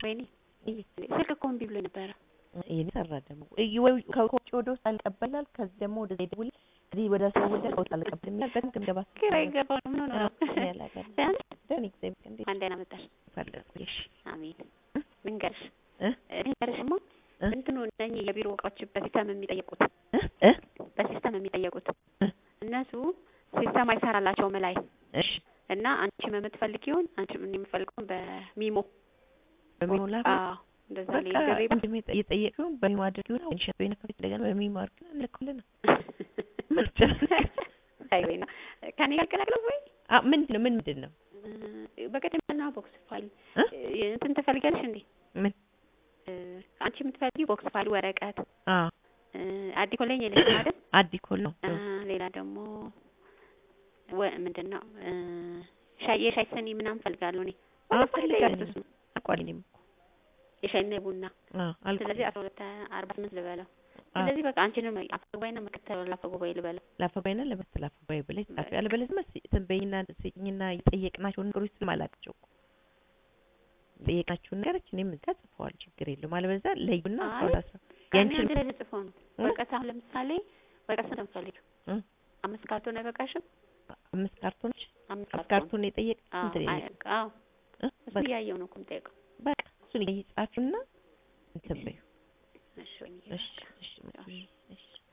ወይኔ ስልክ እኮ እምቢ ብሎ ነበር ይሄን ሰራ ደግሞ ወይ ከውጭ ወደ ውስጥ አልቀበላል ከዚህ ደግሞ ወደ ዘይደውል ከዚህ ወደ ሰው ወደ ውስጥ አልቀበል የሚል በጣም ገባ ግራ ይገባው ምን ሆነ ነው ያላገር ደን ኤግዛምፕል እንዴ አንዴና መጣሽ ፈለኩሽ አሜን ልንገርሽ ልንገርሽማ እንትኑ እነኚህ የቢሮ እቃዎች በሲስተም የሚጠየቁት በሲስተም የሚጠየቁት እነሱ ሲስተም አይሰራላቸው መላይ እሺ እና አንቺ የምትፈልጊውን አንቺ ምን የምትፈልጊውን በሚሞ ላካ እንደዛ ላይ እንደም የጠየቀው በሚሞ አድርጊው ነው እንሽት በእኔ ከፊት እንደገና በሚሞ አድርጊው እንልክልና አይወይና ከኔ ያልከለከለው ወይ ምንድነው በቀደምና ቦክስ ፋይል እንትን ተፈልጋለሽ እንዴ ምን አንቺ የምትፈልጊው ቦክስ ፋይል ወረቀት አዲኮለኝ የለሽ አይደል አዲኮል ነው ሌላ ደግሞ ምንድነው የሻይ ስኒ ምናምን ፈልጋለሁ እኔ አፈልጋለሁ አቋልኝም የሻይና ቡና ስለዚህ 12:48 ልበለው ስለዚህ በቃ አንቺንም አፈጉባኤና መከተል ላፈጉባኤ ልበለው ላፈጉባኤና ለበስተ ላፈጉባኤ ብለሽ ጻፊ ያለበለስ በይና ስኝና ይጠየቅናቸው ነገሮች ስለማላቅቸው ጠየቃችሁ ነገሮች እኔም እዛ ጽፈዋል ችግር የለም አለበዛ ለዩና አውራሳ ያንቺን ነገር ጽፈው ነው ወረቀት አሁን ለምሳሌ ወረቀት ተንፈልግ 5 ካርቶን አይበቃሽም 5 ካርቶኖች 5 ካርቶን የጠየቅ እንትን አዎ እሱ ያየው ነው ኮምጠየቀው በቃ እሱን ይጻፊና እንትን በዩ እሺ እሺ እሺ